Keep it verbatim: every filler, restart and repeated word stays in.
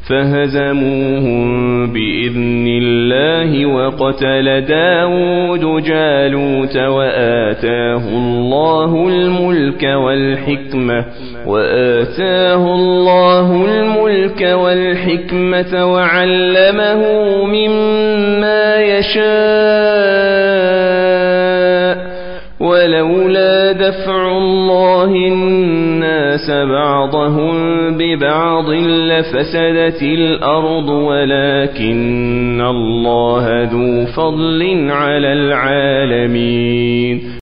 فهزموهم بإذن الله وقتل داود جالوت وآتاه الله الملك والحكمة وآتاه الله الملك والحكمة وعلمه مما يشاء ولولا دفع الله الناس بعضهم ببعض لفسدت الأرض ولكن الله ذو فضل على العالمين